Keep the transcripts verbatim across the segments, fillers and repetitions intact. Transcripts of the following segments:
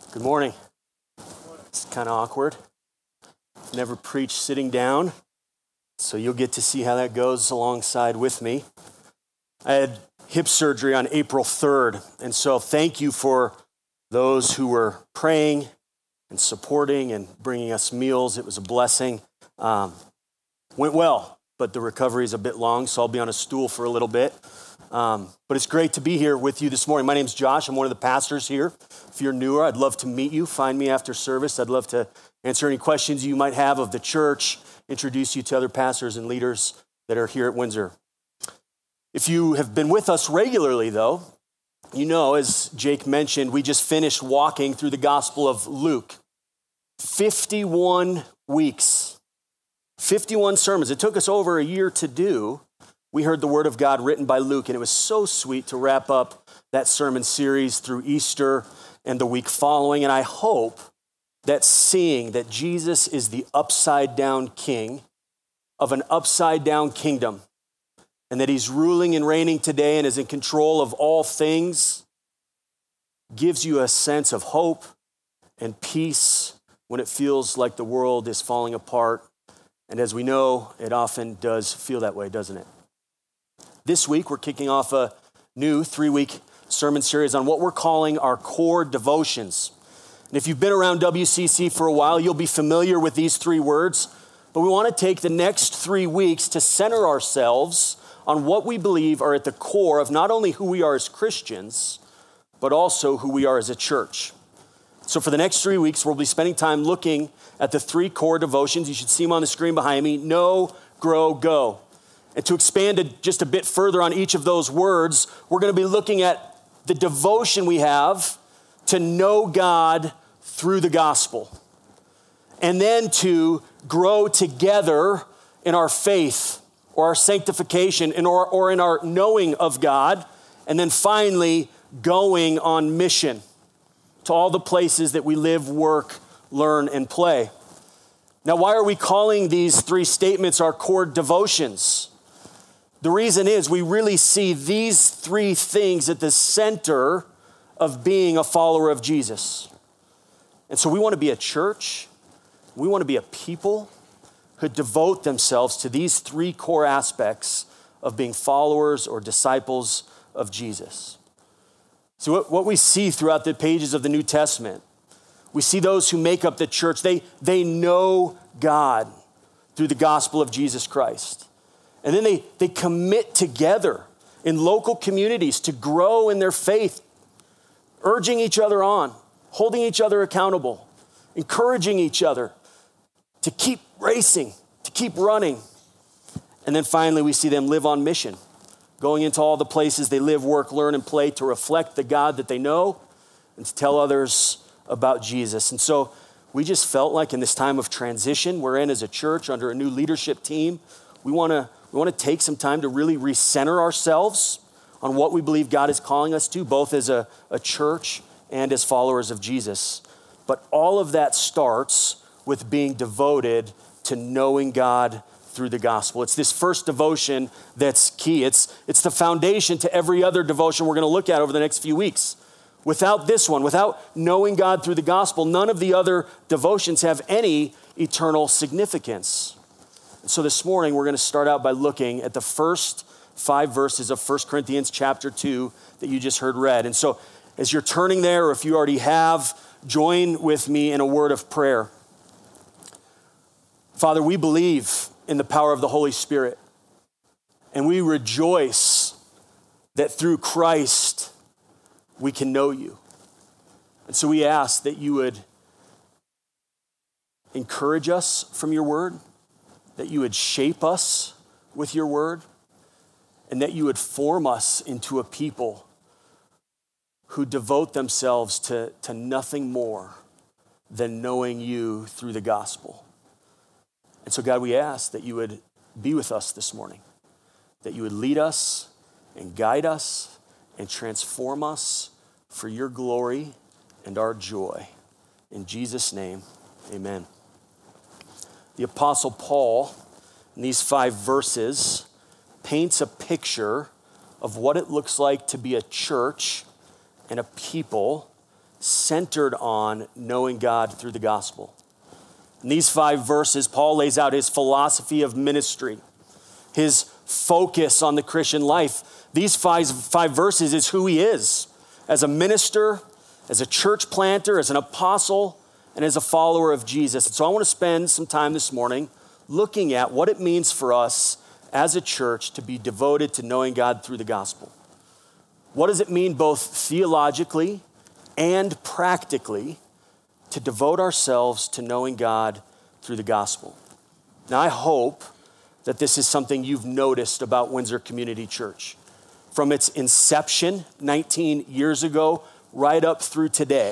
Good morning. It's kind of awkward. Never preached sitting down, so you'll get to see how that goes alongside with me. I had hip surgery on April third, and so thank you for those who were praying and supporting and bringing us meals. It was a blessing. Um, went well, but the recovery is a bit long, so I'll be on a stool for a little bit. Um, but it's great to be here with you this morning. My name's Josh. I'm one of the pastors here. If you're newer, I'd love to meet you. Find me after service. I'd love to answer any questions you might have of the church, introduce you to other pastors and leaders that are here at Windsor. If you have been with us regularly, though, you know, as Jake mentioned, we just finished walking through the Gospel of Luke. fifty-one weeks, fifty-one sermons. It took us over a year to do. We heard the word of God written by Luke, and it was so sweet to wrap up that sermon series through Easter and the week following. And I hope that seeing that Jesus is the upside-down king of an upside-down kingdom, and that he's ruling and reigning today and is in control of all things, gives you a sense of hope and peace when it feels like the world is falling apart. And as we know, it often does feel that way, doesn't it? This week, we're kicking off a new three-week sermon series on what we're calling our core devotions. And if you've been around W C C for a while, you'll be familiar with these three words. But we want to take the next three weeks to center ourselves on what we believe are at the core of not only who we are as Christians, but also who we are as a church. So for the next three weeks, we'll be spending time looking at the three core devotions. You should see them on the screen behind me: know, grow, go. And to expand it just a bit further on each of those words, we're going to be looking at the devotion we have to know God through the gospel, and then to grow together in our faith or our sanctification and or, or in our knowing of God, and then finally going on mission to all the places that we live, work, learn, and play. Now, why are we calling these three statements our core devotions? The reason is we really see these three things at the center of being a follower of Jesus. And so we want to be a church, we want to be a people who devote themselves to these three core aspects of being followers or disciples of Jesus. So what, what we see throughout the pages of the New Testament, we see those who make up the church, they, they know God through the gospel of Jesus Christ. And then they, they commit together in local communities to grow in their faith, urging each other on, holding each other accountable, encouraging each other to keep racing, to keep running. And then finally, we see them live on mission, going into all the places they live, work, learn, and play to reflect the God that they know and to tell others about Jesus. And so we just felt like in this time of transition we're in as a church under a new leadership team, we want to We want to take some time to really recenter ourselves on what we believe God is calling us to, both as a, a church and as followers of Jesus. But all of that starts with being devoted to knowing God through the gospel. It's this first devotion that's key. It's, it's the foundation to every other devotion we're going to look at over the next few weeks. Without this one, without knowing God through the gospel, none of the other devotions have any eternal significance. So this morning, we're going to start out by looking at the first five verses of First Corinthians chapter two that you just heard read. And so as you're turning there, or if you already have, join with me in a word of prayer. Father, we believe in the power of the Holy Spirit, and we rejoice that through Christ, we can know you. And so we ask that you would encourage us from your word, that you would shape us with your word, and that you would form us into a people who devote themselves to, to nothing more than knowing you through the gospel. And so, God, we ask that you would be with us this morning, that you would lead us and guide us and transform us for your glory and our joy. In Jesus' name, amen. The Apostle Paul, in these five verses, paints a picture of what it looks like to be a church and a people centered on knowing God through the gospel. In these five verses, Paul lays out his philosophy of ministry, his focus on the Christian life. These five, five verses is who he is as a minister, as a church planter, as an apostle, and as a follower of Jesus. And so I want to spend some time this morning looking at what it means for us as a church to be devoted to knowing God through the gospel. What does it mean both theologically and practically to devote ourselves to knowing God through the gospel? Now, I hope that this is something you've noticed about Windsor Community Church. From its inception nineteen years ago, right up through today,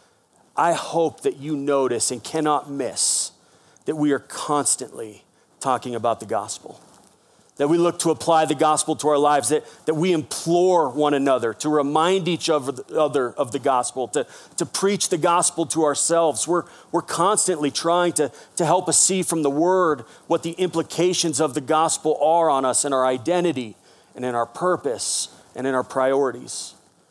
I hope that you notice and cannot miss that we are constantly talking about the gospel, that we look to apply the gospel to our lives, that, that we implore one another to remind each other of the gospel, to, to preach the gospel to ourselves. We're, we're constantly trying to, to help us see from the word what the implications of the gospel are on us and our identity and in our purpose and in our priorities.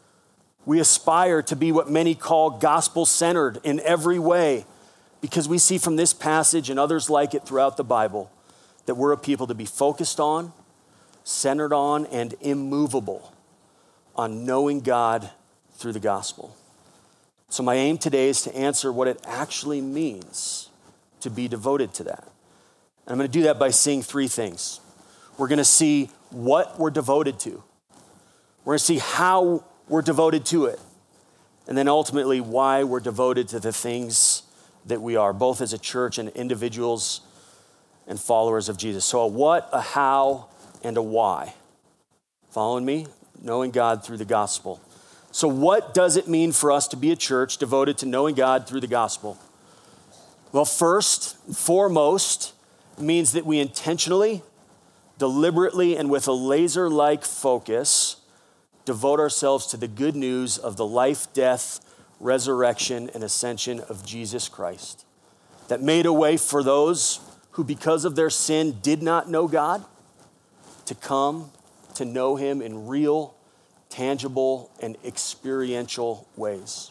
We aspire to be what many call gospel-centered in every way because we see from this passage and others like it throughout the Bible that we're a people to be focused on, centered on, and immovable on knowing God through the gospel. So my aim today is to answer what it actually means to be devoted to that. And I'm going to do that by seeing three things. We're going to see what we're devoted to. We're going to see how we're devoted to it. And then ultimately why we're devoted to the things that we are, both as a church and individuals and followers of Jesus. So a what, a how, and a why. Following me? Knowing God through the gospel. So what does it mean for us to be a church devoted to knowing God through the gospel? Well, first and foremost, it means that we intentionally, deliberately, and with a laser-like focus devote ourselves to the good news of the life, death, resurrection, and ascension of Jesus Christ that made a way for those who because of their sin did not know God to come to know him in real, tangible, and experiential ways.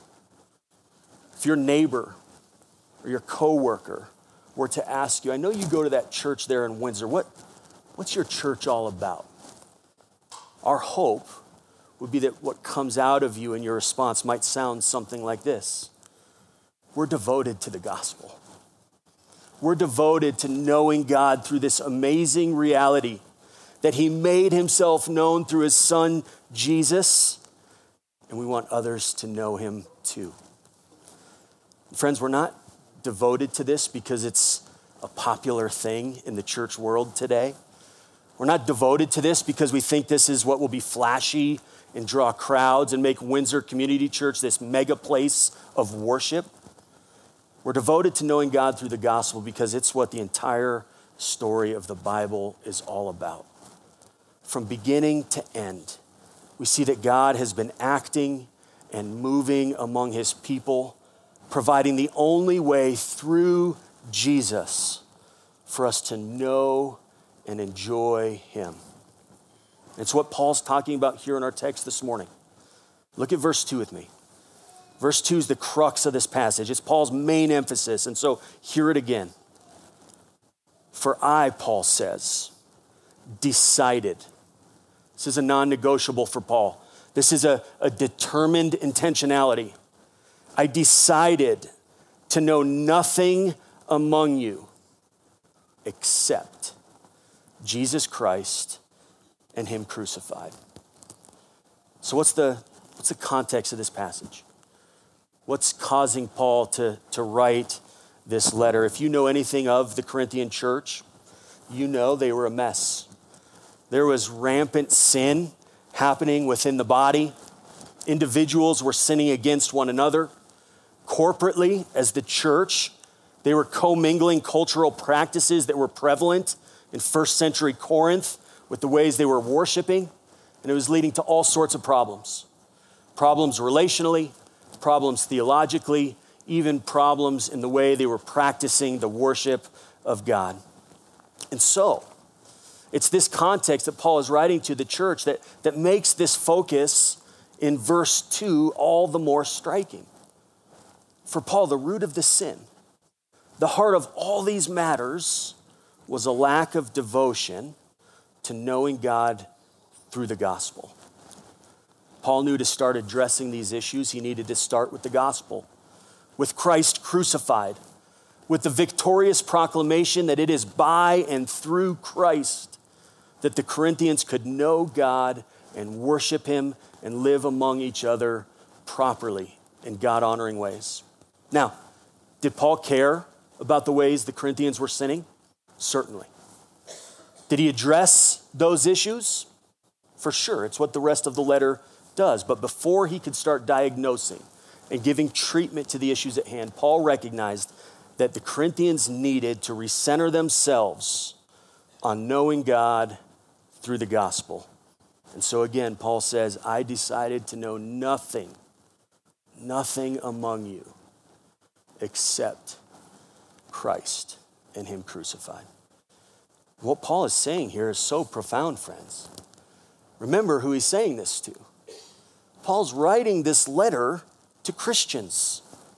If your neighbor or your coworker were to ask you, I know you go to that church there in Windsor, what, what's your church all about? Our hope would be that what comes out of you in your response might sound something like this. We're devoted to the gospel. We're devoted to knowing God through this amazing reality that he made himself known through his son, Jesus, and we want others to know him too. Friends, we're not devoted to this because it's a popular thing in the church world today. We're not devoted to this because we think this is what will be flashy and draw crowds and make Windsor Community Church this mega place of worship. We're devoted to knowing God through the gospel because it's what the entire story of the Bible is all about. From beginning to end, we see that God has been acting and moving among his people, providing the only way through Jesus for us to know and enjoy him. It's what Paul's talking about here in our text this morning. Look at verse two with me. Verse two is the crux of this passage. It's Paul's main emphasis. And so hear it again. For I, Paul says, decided. This is a non-negotiable for Paul. This is a, a determined intentionality. I decided to know nothing among you except Jesus Christ and him crucified. So what's the, what's the context of this passage? What's causing Paul to, to write this letter? If you know anything of the Corinthian church, you know they were a mess. There was rampant sin happening within the body. Individuals were sinning against one another. Corporately, as the church, they were commingling cultural practices that were prevalent in first century Corinth with the ways they were worshiping, and it was leading to all sorts of problems. Problems relationally, problems theologically, even problems in the way they were practicing the worship of God. And so, it's this context that Paul is writing to the church that, that makes this focus in verse two all the more striking. For Paul, the root of the sin, the heart of all these matters was a lack of devotion to knowing God through the gospel. Paul knew to start addressing these issues, he needed to start with the gospel, with Christ crucified, with the victorious proclamation that it is by and through Christ that the Corinthians could know God and worship him and live among each other properly in God-honoring ways. Now, did Paul care about the ways the Corinthians were sinning? Certainly. Did he address those issues? For sure. It's what the rest of the letter does. But before he could start diagnosing and giving treatment to the issues at hand, Paul recognized that the Corinthians needed to recenter themselves on knowing God through the gospel. And so again, Paul says, I decided to know nothing, nothing among you except Christ and him crucified. What Paul is saying here is so profound, friends. Remember who he's saying this to. Paul's writing this letter to Christians.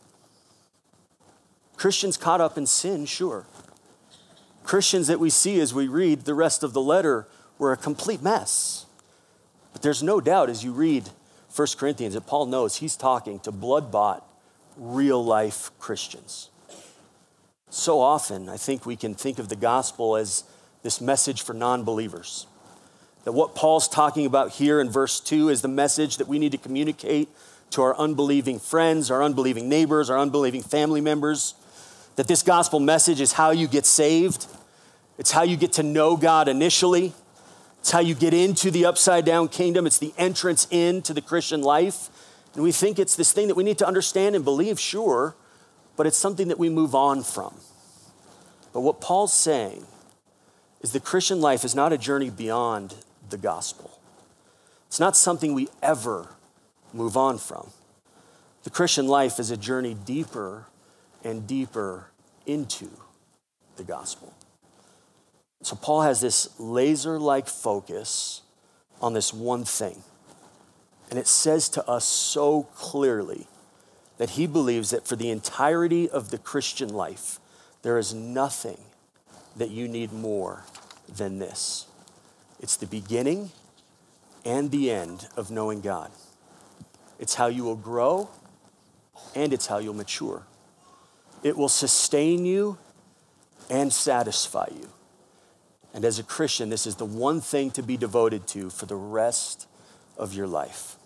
Christians caught up in sin, sure. Christians that we see as we read the rest of the letter were a complete mess. But there's no doubt as you read First Corinthians that Paul knows he's talking to blood-bought, real-life Christians. So often, I think we can think of the gospel as this message for non-believers. That what Paul's talking about here in verse two is the message that we need to communicate to our unbelieving friends, our unbelieving neighbors, our unbelieving family members. That this gospel message is how you get saved. It's how you get to know God initially. It's how you get into the upside down kingdom. It's the entrance into the Christian life. And we think it's this thing that we need to understand and believe, sure, but it's something that we move on from. But what Paul's saying is the Christian life is not a journey beyond the gospel. It's not something we ever move on from. The Christian life is a journey deeper and deeper into the gospel. So Paul has this laser-like focus on this one thing. And it says to us so clearly that he believes that for the entirety of the Christian life, there is nothing that you need more than this. It's the beginning and the end of knowing God. It's how you will grow and it's how you'll mature. It will sustain you and satisfy you. And as a Christian, this is the one thing to be devoted to for the rest of your life.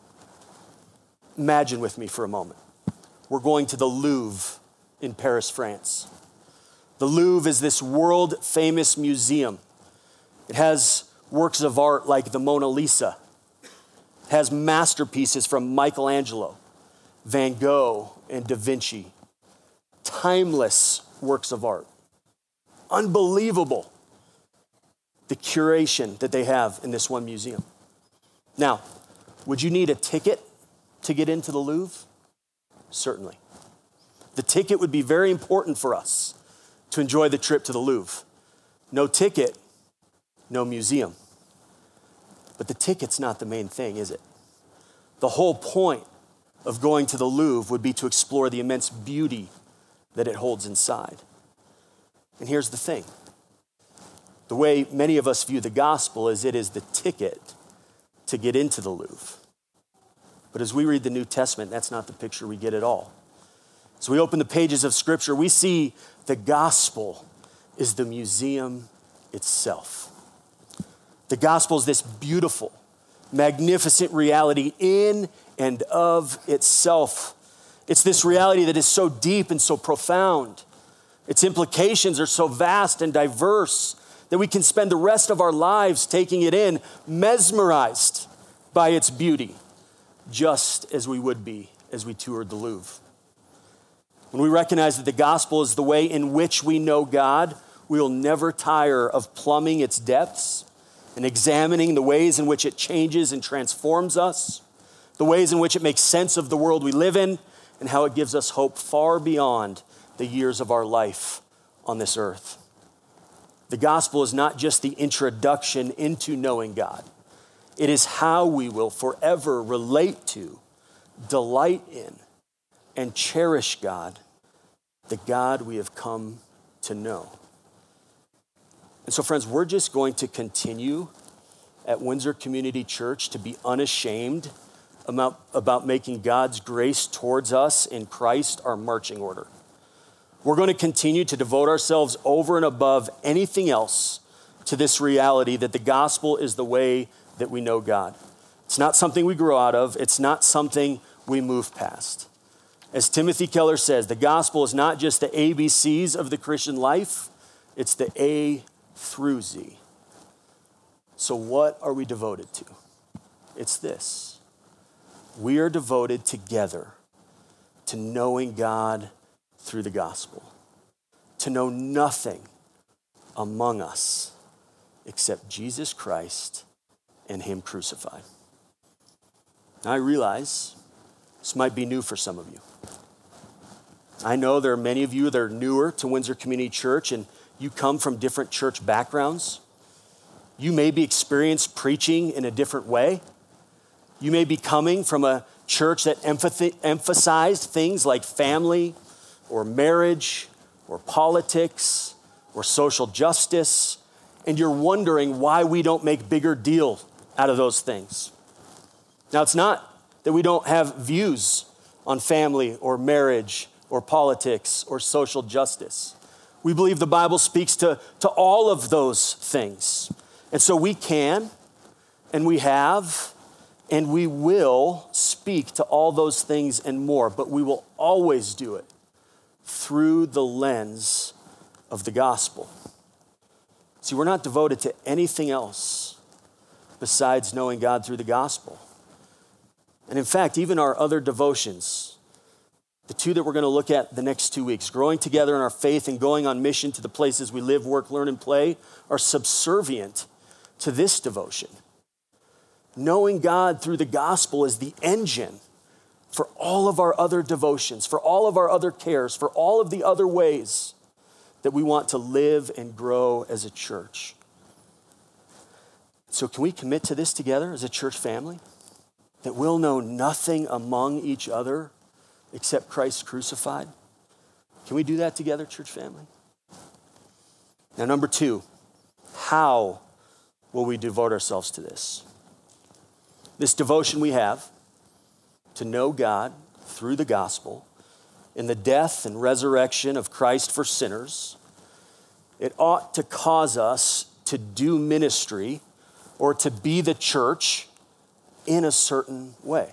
Imagine with me for a moment. We're going to the Louvre in Paris, France. The Louvre is this world-famous museum. It has works of art like the Mona Lisa. It has masterpieces from Michelangelo, Van Gogh, and Da Vinci. Timeless works of art. Unbelievable, the curation that they have in this one museum. Now, would you need a ticket to get into the Louvre? Certainly. The ticket would be very important for us to enjoy the trip to the Louvre. No ticket, no museum. But the ticket's not the main thing, is it? The whole point of going to the Louvre would be to explore the immense beauty that it holds inside. And here's the thing. The way many of us view the gospel is it is the ticket to get into the Louvre. But as we read the New Testament, that's not the picture we get at all. As we open the pages of Scripture, we see the gospel is the museum itself. The gospel is this beautiful, magnificent reality in and of itself. It's this reality that is so deep and so profound. Its implications are so vast and diverse that we can spend the rest of our lives taking it in, mesmerized by its beauty, just as we would be as we toured the Louvre. When we recognize that the gospel is the way in which we know God, we will never tire of plumbing its depths and examining the ways in which it changes and transforms us, the ways in which it makes sense of the world we live in, and how it gives us hope far beyond the years of our life on this earth. The gospel is not just the introduction into knowing God. It is how we will forever relate to, delight in, and cherish God, the God we have come to know. And so, friends, we're just going to continue at Windsor Community Church to be unashamed about, about making God's grace towards us in Christ our marching order. We're going to continue to devote ourselves over and above anything else to this reality that the gospel is the way that we know God. It's not something we grow out of. It's not something we move past. As Timothy Keller says, the gospel is not just the A B Cs of the Christian life, it's the A through Z. So what are we devoted to? It's this. We are devoted together to knowing God through the gospel, to know nothing among us except Jesus Christ and him crucified. Now, I realize this might be new for some of you. I know there are many of you that are newer to Windsor Community Church, and you come from different church backgrounds. You may be experienced preaching in a different way. You may be coming from a church that emphathi- emphasized things like family or marriage or politics or social justice, and you're wondering why we don't make bigger deal out of those things. Now, it's not that we don't have views on family or marriage or politics or social justice. We believe the Bible speaks to, to all of those things. And so we can, and we have, and we will speak to all those things and more, but we will always do it through the lens of the gospel. See, we're not devoted to anything else besides knowing God through the gospel. And in fact, even our other devotions, the two that we're going to look at the next two weeks, growing together in our faith and going on mission to the places we live, work, learn, and play, are subservient to this devotion. Knowing God through the gospel is the engine for all of our other devotions, for all of our other cares, for all of the other ways that we want to live and grow as a church. So can we commit to this together as a church family? That we'll know nothing among each other except Christ crucified? Can we do that together, church family? Now, number two, how will we devote ourselves to this? This devotion we have to know God through the gospel in the death and resurrection of Christ for sinners, it ought to cause us to do ministry or to be the church in a certain way.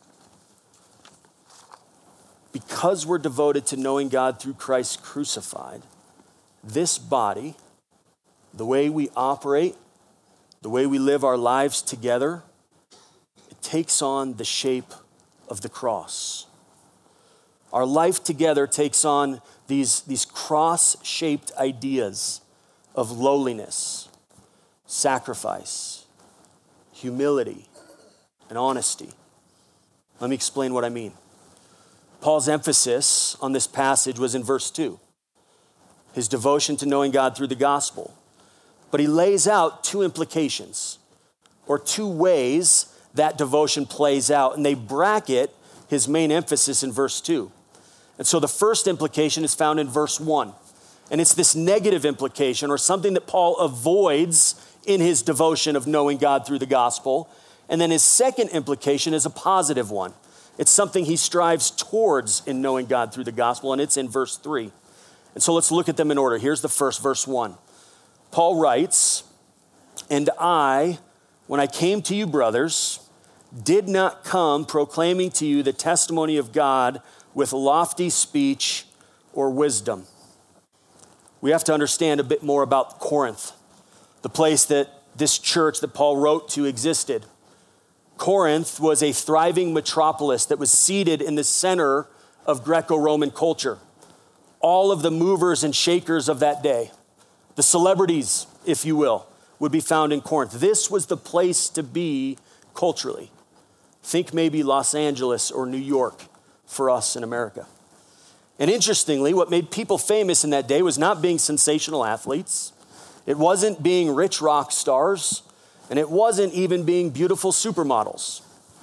Because we're devoted to knowing God through Christ crucified, this body, the way we operate, the way we live our lives together, it takes on the shape of the cross. Our life together takes on these, these cross-shaped ideas of lowliness, sacrifice, humility, and honesty. Let me explain what I mean. Paul's emphasis on this passage was in verse two, his devotion to knowing God through the gospel. But he lays out two implications, or two ways that devotion plays out, and they bracket his main emphasis in verse two. And so the first implication is found in verse one, and it's this negative implication, or something that Paul avoids in his devotion of knowing God through the gospel. And then his second implication is a positive one. It's something he strives towards in knowing God through the gospel, and it's in verse three. And so let's look at them in order. Here's the first, verse one. Paul writes, "And I, when I came to you, brothers, did not come proclaiming to you the testimony of God with lofty speech or wisdom." We have to understand a bit more about Corinth, the place that this church that Paul wrote to existed. Corinth was a thriving metropolis that was seated in the center of Greco-Roman culture. All of the movers and shakers of that day, the celebrities, if you will, would be found in Corinth. This was the place to be culturally. Think maybe Los Angeles or New York for us in America. And interestingly, what made people famous in that day was not being sensational athletes. It wasn't being rich rock stars. And it wasn't even being beautiful supermodels.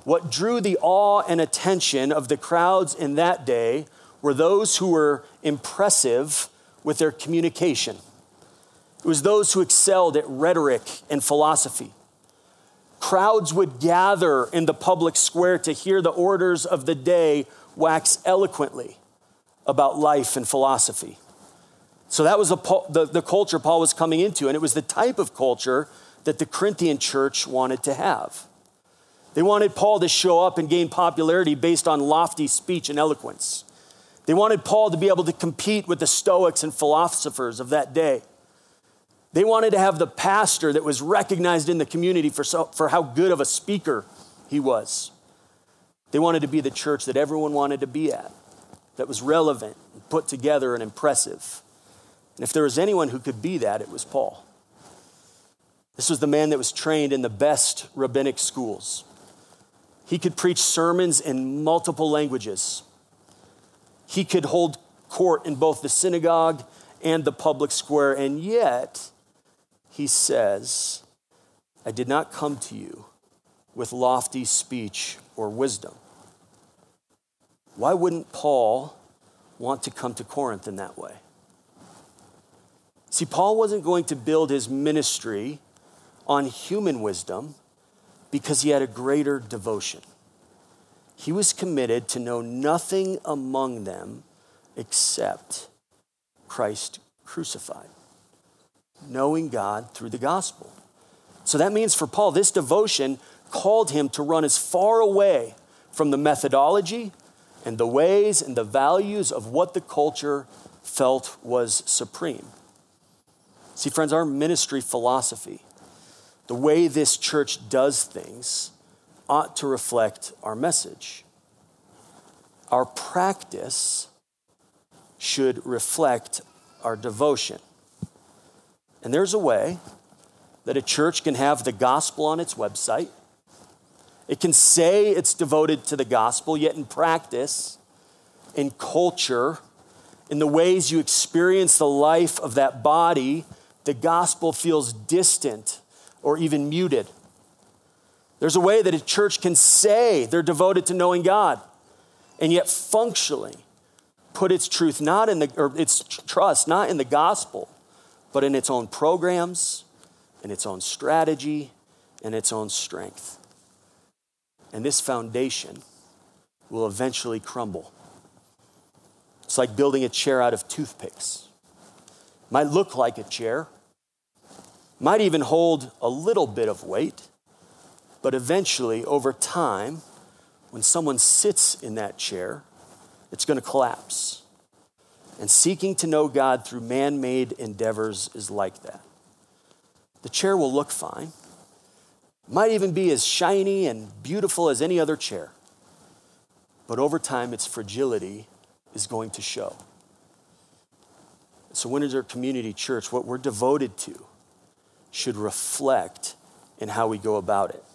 What drew the awe and attention of the crowds in that day were those who were impressive with their communication. It was those who excelled at rhetoric and philosophy. Crowds would gather in the public square to hear the orators of the day wax eloquently about life and philosophy. So that was the, the, the culture Paul was coming into, and it was the type of culture that the Corinthian church wanted to have. They wanted Paul to show up and gain popularity based on lofty speech and eloquence. They wanted Paul to be able to compete with the Stoics and philosophers of that day. They wanted to have the pastor that was recognized in the community for, so, for how good of a speaker he was. They wanted to be the church that everyone wanted to be at, that was relevant, and put together, and impressive. And if there was anyone who could be that, it was Paul. This was the man that was trained in the best rabbinic schools. He could preach sermons in multiple languages. He could hold court in both the synagogue and the public square, and yet he says, I did not come to you with lofty speech or wisdom. Why wouldn't Paul want to come to Corinth in that way? See, Paul wasn't going to build his ministry on human wisdom because he had a greater devotion. He was committed to know nothing among them except Christ crucified, knowing God through the gospel. So that means for Paul, this devotion called him to run as far away from the methodology and the ways and the values of what the culture felt was supreme. See, friends, our ministry philosophy, the way this church does things, ought to reflect our message. Our practice should reflect our devotion. And there's a way that a church can have the gospel on its website. It can say it's devoted to the gospel, yet in practice, in culture, in the ways you experience the life of that body, the gospel feels distant or even muted. There's a way that a church can say they're devoted to knowing God, and yet functionally put its truth not in the, or its trust not in the gospel, but in its own programs, in its own strategy, and its own strength. And this foundation will eventually crumble. It's like building a chair out of toothpicks. Might look like a chair, might even hold a little bit of weight, but eventually, over time, when someone sits in that chair, it's going to collapse. And seeking to know God through man-made endeavors is like that. The chair will look fine, might even be as shiny and beautiful as any other chair, but over time, its fragility is going to show. So Windsor Community Church, what we're devoted to should reflect in how we go about it.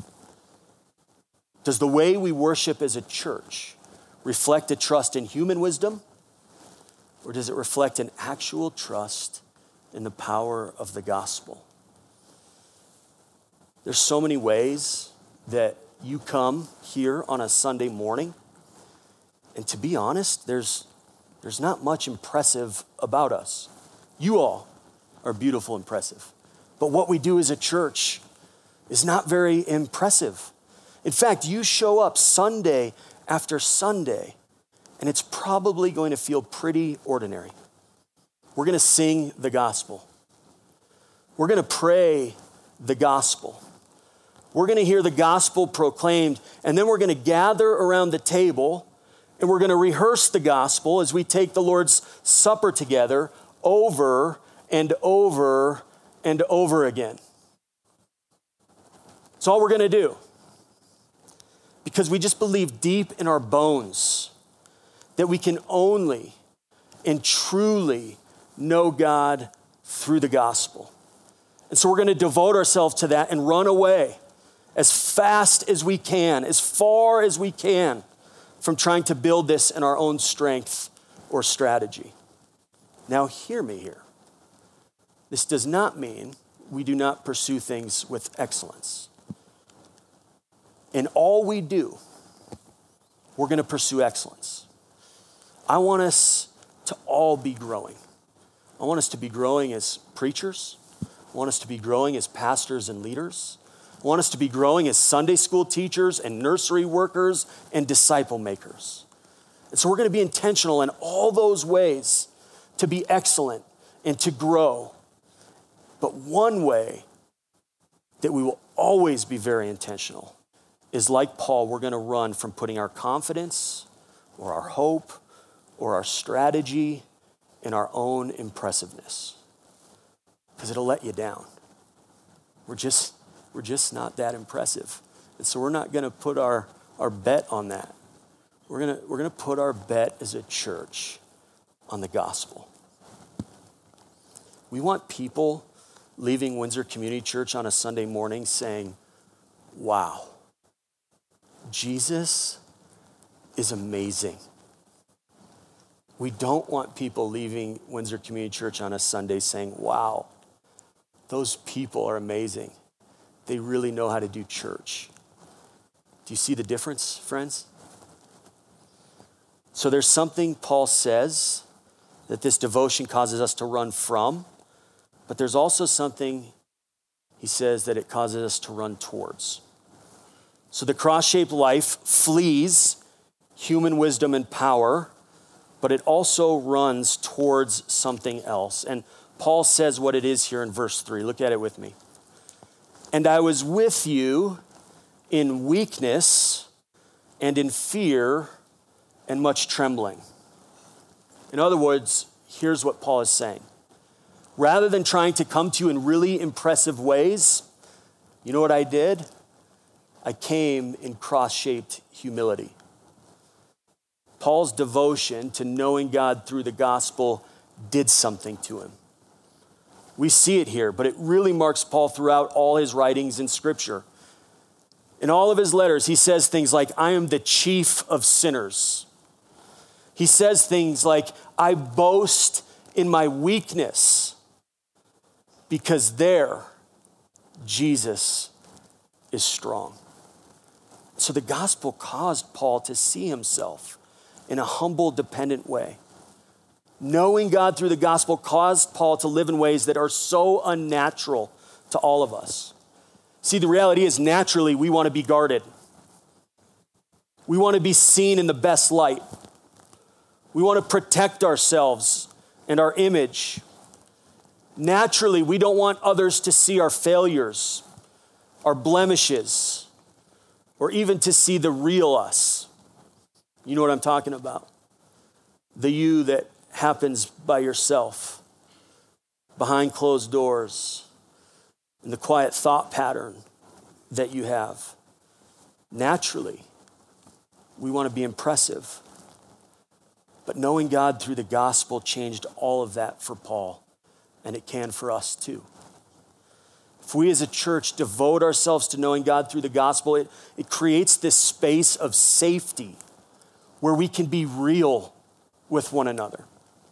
Does the way we worship as a church reflect a trust in human wisdom, or does it reflect an actual trust in the power of the gospel? There's so many ways that you come here on a Sunday morning, and to be honest, there's, there's not much impressive about us. You all are beautiful, impressive. But what we do as a church is not very impressive. In fact, you show up Sunday after Sunday, and it's probably going to feel pretty ordinary. We're going to sing the gospel. We're going to pray the gospel. We're going to hear the gospel proclaimed, and then we're going to gather around the table, and we're going to rehearse the gospel as we take the Lord's Supper together over and over and over again. That's all we're going to do. Because we just believe deep in our bones that we can only and truly know God through the gospel. And so we're going to devote ourselves to that and run away as fast as we can, as far as we can, from trying to build this in our own strength or strategy. Now, hear me here. This does not mean we do not pursue things with excellence. in all we do, we're going to pursue excellence. I want us to all be growing. I want us to be growing as preachers. I want us to be growing as pastors and leaders. I want us to be growing as Sunday school teachers and nursery workers and disciple makers. And so we're going to be intentional in all those ways to be excellent and to grow. But one way that we will always be very intentional is, like Paul, we're going to run from putting our confidence or our hope or our strategy in our own impressiveness, because it'll let you down. We're just, we're just not that impressive. And so we're not going to put our, our bet on that. We're going to, we're going to put our bet as a church on the gospel. We want people leaving Windsor Community Church on a Sunday morning saying, wow, Jesus is amazing. We don't want people leaving Windsor Community Church on a Sunday saying, wow, those people are amazing. They really know how to do church. Do you see the difference, friends? So there's something Paul says that this devotion causes us to run from, but there's also something he says that it causes us to run towards. So the cross-shaped life flees human wisdom and power, but it also runs towards something else. And Paul says what it is here in verse three. Look at it with me. And I was with you in weakness and in fear and much trembling. In other words, here's what Paul is saying. Rather than trying to come to you in really impressive ways, you know what I did? I came in cross-shaped humility. Paul's devotion to knowing God through the gospel did something to him. We see it here, but it really marks Paul throughout all his writings in Scripture. In all of his letters, he says things like, I am the chief of sinners. He says things like, I boast in my weakness, because there, Jesus is strong. So the gospel caused Paul to see himself in a humble, dependent way. Knowing God through the gospel caused Paul to live in ways that are so unnatural to all of us. See, the reality is, naturally, we want to be guarded. We want to be seen in the best light. We want to protect ourselves and our image. Naturally, we don't want others to see our failures, our blemishes, or even to see the real us. You know what I'm talking about? The you that happens by yourself, behind closed doors, in the quiet thought pattern that you have. Naturally, we want to be impressive. But knowing God through the gospel changed all of that for Paul, and it can for us too. If we as a church devote ourselves to knowing God through the gospel, it, it creates this space of safety where we can be real with one another.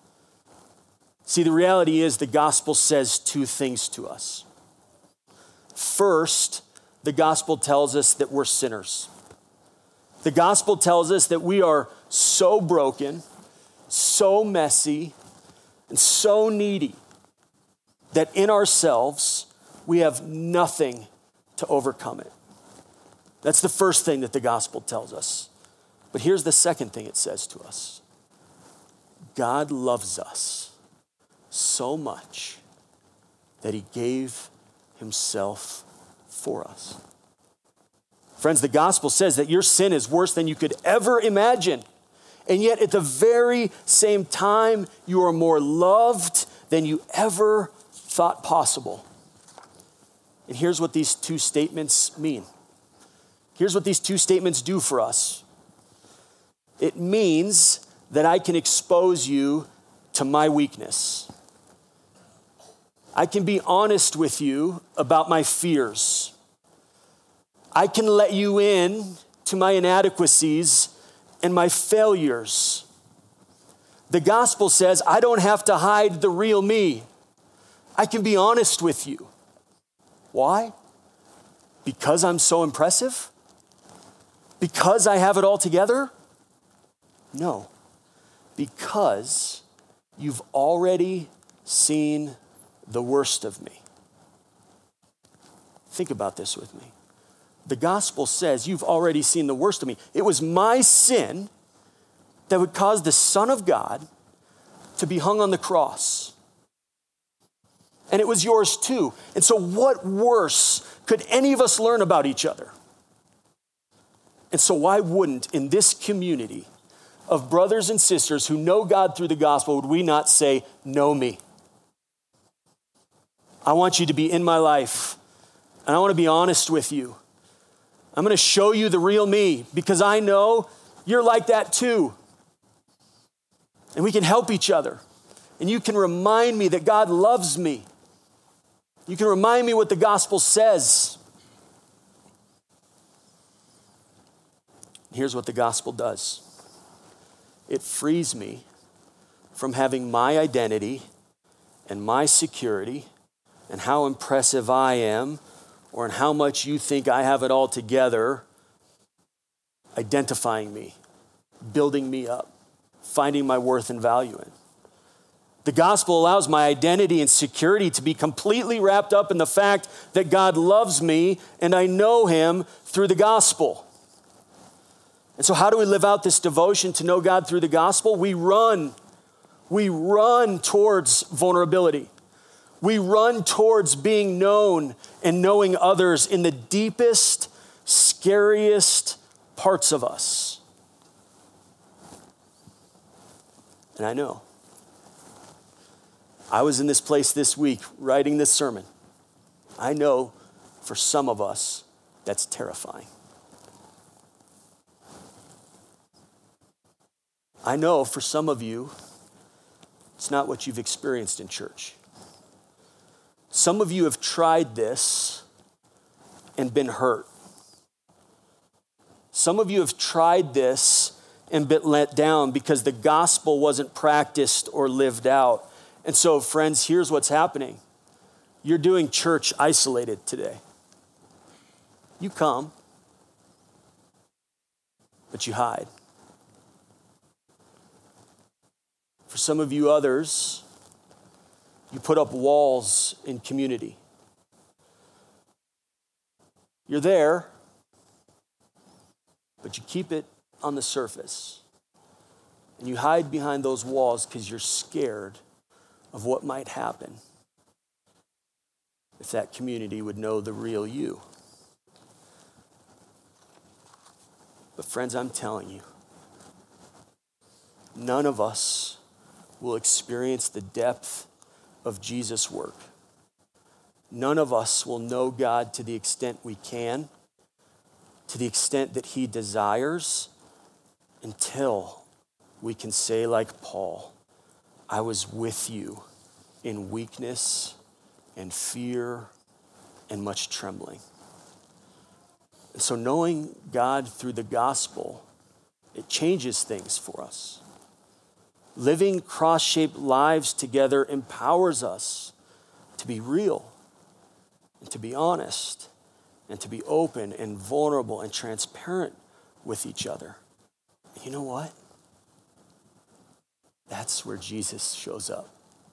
See, the reality is the gospel says two things to us. First, the gospel tells us that we're sinners. The gospel tells us that we are so broken, so messy, and so needy that in ourselves, we have nothing to overcome it. That's the first thing that the gospel tells us. But here's the second thing it says to us. God loves us so much that he gave himself for us. Friends, the gospel says that your sin is worse than you could ever imagine. And yet at the very same time, you are more loved than you ever thought possible. And here's what these two statements mean. Here's what these two statements do for us. It means that I can expose you to my weakness. I can be honest with you about my fears. I can let you in to my inadequacies and my failures. The gospel says I don't have to hide the real me. I can be honest with you. Why? Because I'm so impressive? Because I have it all together? No. Because you've already seen the worst of me. Think about this with me. The gospel says you've already seen the worst of me. It was my sin that would cause the Son of God to be hung on the cross. And it was yours too. And so what worse could any of us learn about each other? And so why wouldn't, in this community of brothers and sisters who know God through the gospel, would we not say, know me? I want you to be in my life, and I want to be honest with you. I'm going to show you the real me because I know you're like that too. And we can help each other. And you can remind me that God loves me. You can remind me what the gospel says. Here's what the gospel does. It frees me from having my identity and my security and how impressive I am or in how much you think I have it all together, identifying me, building me up, finding my worth and value in. The gospel allows my identity and security to be completely wrapped up in the fact that God loves me and I know him through the gospel. And so how do we live out this devotion to know God through the gospel? We run. We run towards vulnerability. We run towards being known and knowing others in the deepest, scariest parts of us. And I know. I was in this place this week writing this sermon. I know for some of us, that's terrifying. I know for some of you, it's not what you've experienced in church. Some of you have tried this and been hurt. Some of you have tried this and been let down because the gospel wasn't practiced or lived out. And so, friends, here's what's happening. You're doing church isolated today. You come, but you hide. For some of you others, you put up walls in community. You're there, but you keep it on the surface. And you hide behind those walls because you're scared of what might happen if that community would know the real you. But friends, I'm telling you, none of us will experience the depth of Jesus' work. None of us will know God to the extent we can, to the extent that he desires, until we can say like Paul, I was with you in weakness and fear and much trembling. And so knowing God through the gospel, it changes things for us. Living cross-shaped lives together empowers us to be real and to be honest and to be open and vulnerable and transparent with each other. And you know what? That's where Jesus shows up.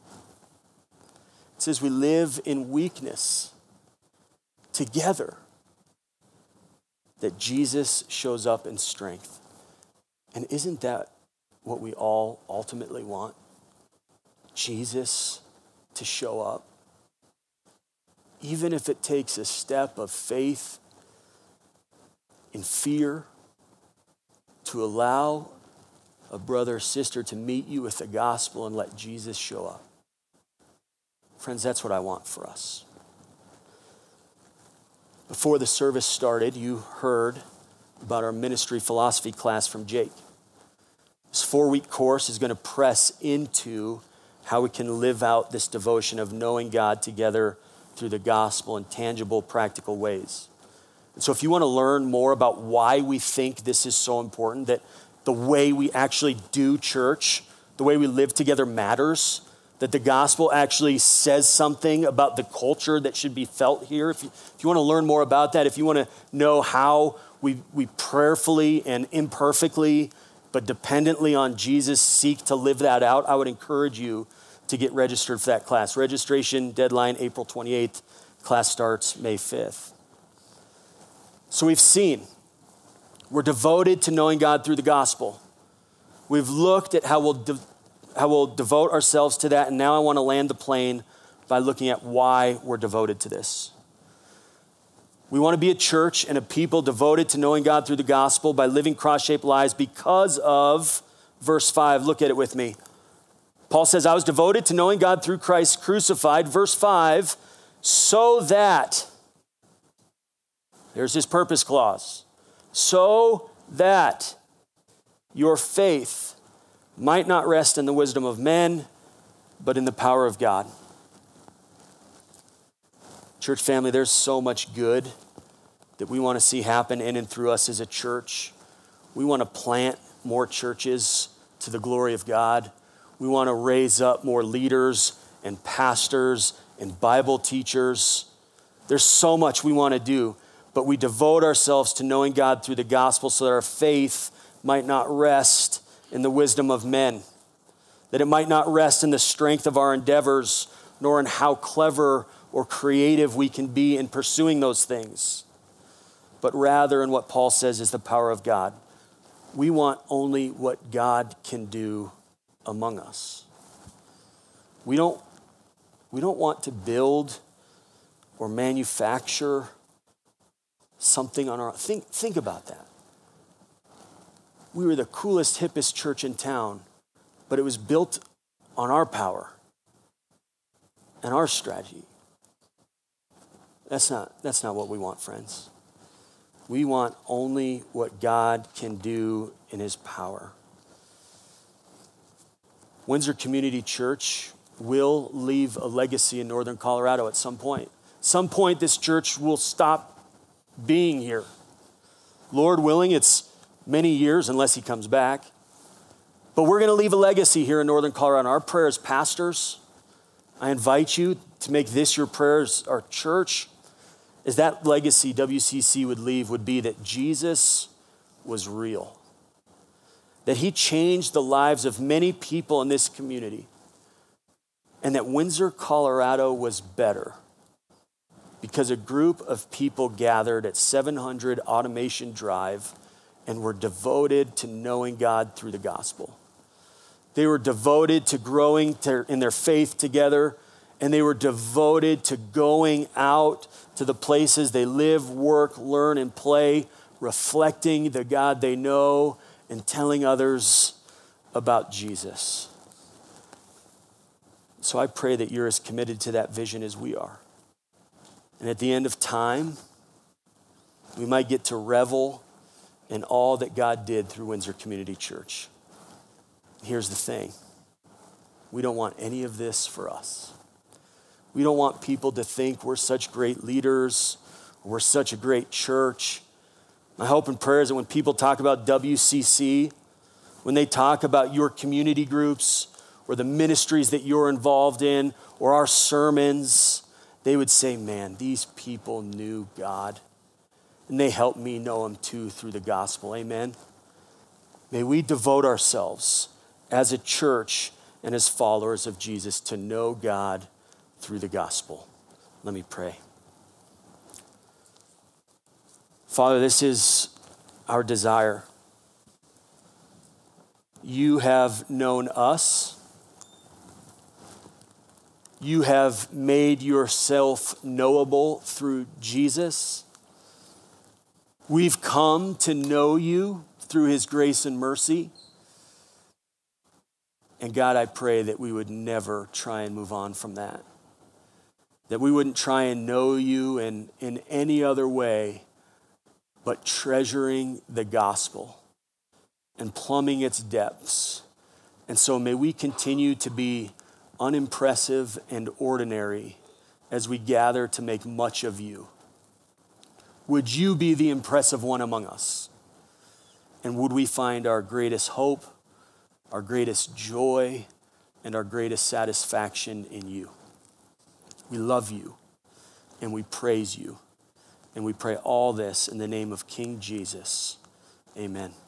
It says we live in weakness together, that Jesus shows up in strength. And isn't that what we all ultimately want? Jesus to show up. Even if it takes a step of faith in fear to allow a brother or sister to meet you with the gospel and let Jesus show up. Friends, that's what I want for us. Before the service started, you heard about our ministry philosophy class from Jake. This four-week course is going to press into how we can live out this devotion of knowing God together through the gospel in tangible, practical ways. And so if you want to learn more about why we think this is so important, that the way we actually do church, the way we live together matters, that the gospel actually says something about the culture that should be felt here. If you, if you want to learn more about that, if you want to know how we, we prayerfully and imperfectly, but dependently on Jesus, seek to live that out, I would encourage you to get registered for that class. Registration deadline, April twenty-eighth. Class starts May fifth. So we've seen, we're devoted to knowing God through the gospel. We've looked at how we'll, de- how we'll devote ourselves to that, and now I want to land the plane by looking at why we're devoted to this. We want to be a church and a people devoted to knowing God through the gospel by living cross-shaped lives because of verse five. Look at it with me. Paul says, I was devoted to knowing God through Christ crucified. Verse five, so that, there's his purpose clause, so that your faith might not rest in the wisdom of men, but in the power of God. Church family, there's so much good that we want to see happen in and through us as a church. We want to plant more churches to the glory of God. We want to raise up more leaders and pastors and Bible teachers. There's so much we want to do, but we devote ourselves to knowing God through the gospel so that our faith might not rest in the wisdom of men, that it might not rest in the strength of our endeavors, nor in how clever or creative we can be in pursuing those things, but rather in what Paul says is the power of God. We want only what God can do among us. We don't, we don't want to build or manufacture something on our, think, think about that. We were the coolest, hippest church in town, but it was built on our power and our strategy. That's not, that's not what we want, friends. We want only what God can do in his power. Windsor Community Church will leave a legacy in northern Colorado at some point. Some point this church will stop being here. Lord willing, it's many years unless he comes back. But we're going to leave a legacy here in northern Colorado. Our prayer as pastors, I invite you to make this your prayers, our church, is that legacy W C C would leave would be that Jesus was real. That he changed the lives of many people in this community. And that Windsor, Colorado was better because a group of people gathered at seven hundred Automation Drive and were devoted to knowing God through the gospel. They were devoted to growing to, in their faith together, and they were devoted to going out to the places they live, work, learn, and play, reflecting the God they know and telling others about Jesus. So I pray that you're as committed to that vision as we are. And at the end of time, we might get to revel in all that God did through Windsor Community Church. Here's the thing. We don't want any of this for us. We don't want people to think we're such great leaders, or we're such a great church. My hope and prayer is that when people talk about W C C, when they talk about your community groups or the ministries that you're involved in or our sermons, they would say, man, these people knew God. And they helped me know him too through the gospel. Amen. May we devote ourselves as a church and as followers of Jesus to know God through the gospel. Let me pray. Father, this is our desire. You have known us. You have made yourself knowable through Jesus. We've come to know you through his grace and mercy. And God, I pray that we would never try and move on from that. That we wouldn't try and know you in, in any other way but treasuring the gospel and plumbing its depths. And so may we continue to be unimpressive and ordinary as we gather to make much of you. Would you be the impressive one among us? And would we find our greatest hope, our greatest joy, and our greatest satisfaction in you. We love you and we praise you. And we pray all this in the name of King Jesus. Amen.